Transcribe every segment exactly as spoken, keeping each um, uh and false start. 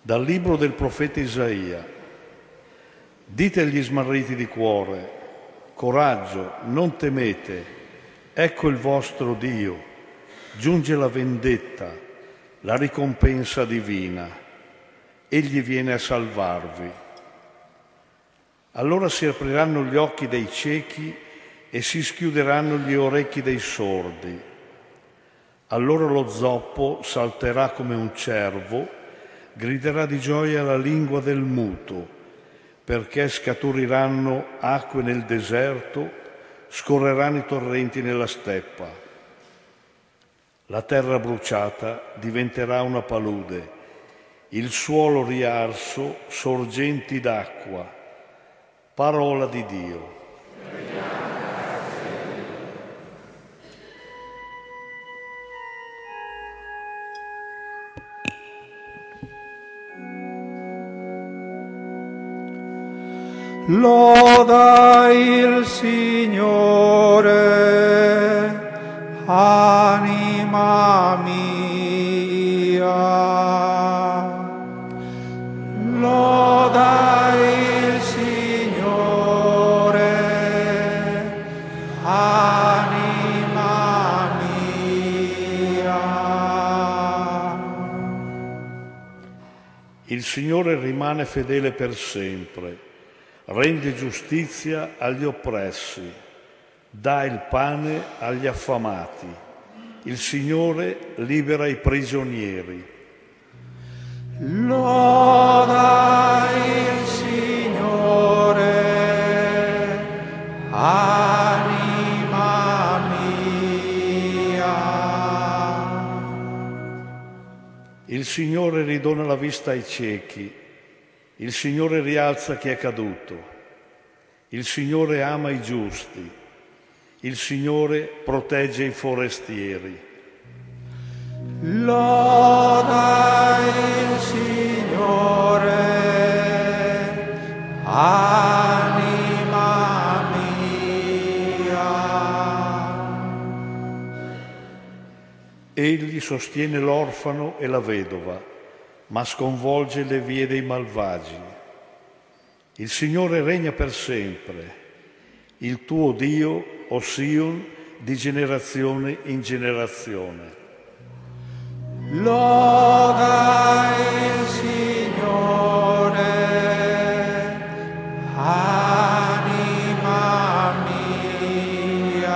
Dal libro del profeta Isaia. Dite agli smarriti di cuore: coraggio, non temete, ecco il vostro Dio, giunge la vendetta, la ricompensa divina, egli viene a salvarvi. Allora si apriranno gli occhi dei ciechi e si schiuderanno gli orecchi dei sordi. Allora lo zoppo salterà come un cervo, griderà di gioia la lingua del muto, perché scaturiranno acque nel deserto, scorreranno i torrenti nella steppa. La terra bruciata diventerà una palude, il suolo riarso sorgenti d'acqua. Parola di Dio. Loda il Signore, anima mia. Loda il Signore, anima mia. Il Signore rimane fedele per sempre. Rende giustizia agli oppressi, dà il pane agli affamati. Il Signore libera i prigionieri. Loda il Signore, anima mia. Il Signore ridona la vista ai ciechi. Il Signore rialza chi è caduto. Il Signore ama i giusti. Il Signore protegge i forestieri. Loda il Signore, anima mia. Egli sostiene l'orfano e la vedova, ma sconvolge le vie dei malvagi. Il Signore regna per sempre, il tuo Dio, o Sion, di generazione in generazione. Loda il Signore, anima mia.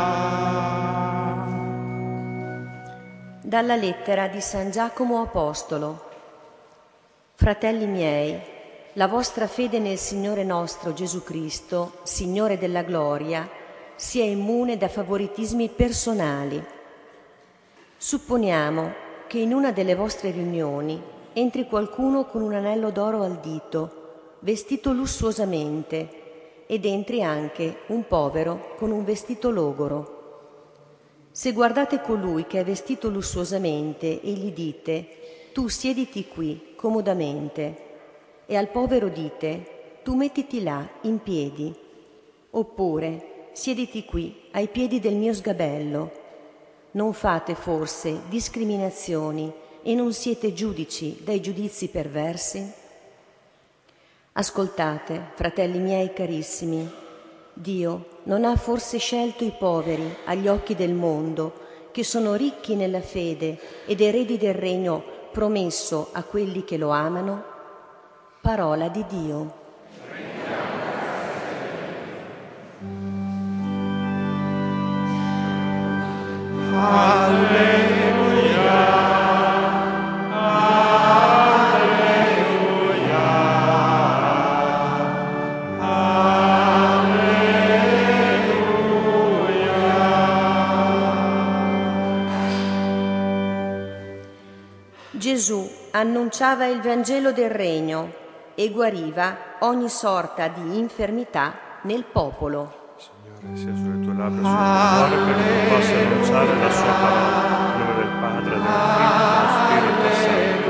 Dalla lettera di San Giacomo Apostolo. Fratelli miei, la vostra fede nel Signore nostro Gesù Cristo, Signore della gloria, sia immune da favoritismi personali. Supponiamo che in una delle vostre riunioni entri qualcuno con un anello d'oro al dito, vestito lussuosamente, ed entri anche un povero con un vestito logoro. Se guardate colui che è vestito lussuosamente e gli dite: tu siediti qui comodamente, e al povero dite: tu mettiti là in piedi, oppure siediti qui ai piedi del mio sgabello, non fate forse discriminazioni e non siete giudici dai giudizi perversi? Ascoltate, fratelli miei carissimi, Dio non ha forse scelto i poveri agli occhi del mondo, che sono ricchi nella fede ed eredi del regno promesso a quelli che lo amano? Parola di Dio. Alleluia, alleluia, alleluia. Gesù annunciava il Vangelo del Regno e guariva ogni sorta di infermità nel popolo. Signore, sia sulle tue labbra e sul tuo cuore perché tu possa annunciare la sua parola. Nel nome del Padre, del Figlio e dello Spirito Santo.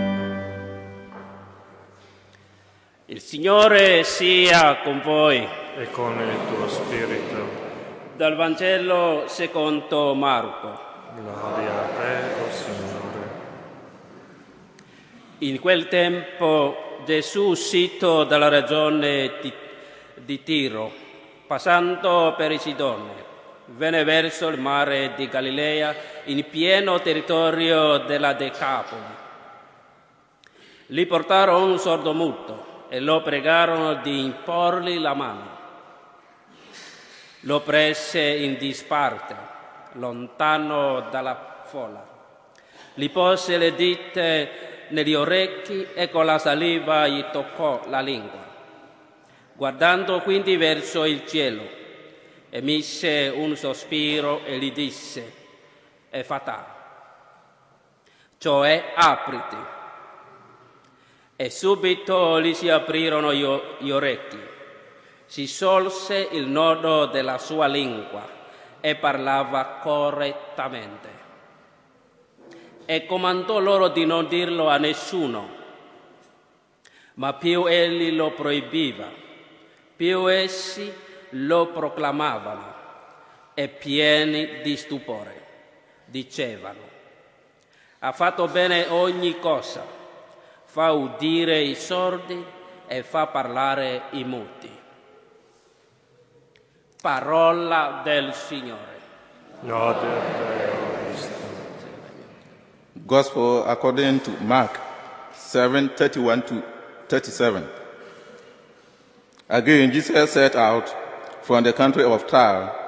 Il Signore sia con voi. e con il tuo spirito. Dal Vangelo secondo Marco. Gloria a te, o Signore. In quel tempo Gesù, uscito dalla regione di, di Tiro, passando per i Sidoni, venne verso il mare di Galilea in pieno territorio della Decapoli. Lì portarono un sordomuto e lo pregarono di imporgli la mano. Lo prese in disparte, lontano dalla folla. Gli pose le dita negli orecchi e con la saliva gli toccò la lingua. Guardando quindi verso il cielo, emise un sospiro e gli disse: Efatà, cioè apriti. E subito gli si aprirono gli orecchi, si sciolse il nodo della sua lingua e parlava correttamente. E comandò loro di non dirlo a nessuno, ma più egli lo proibiva, più essi lo proclamavano e pieni di stupore dicevano: ha fatto bene ogni cosa, fa udire i sordi e fa parlare i muti. Parola del Signore. Lode a te, o Cristo. Gospel according to Mark seven thirty-one to thirty-seven. Again, Jesus set out from the country of Tyre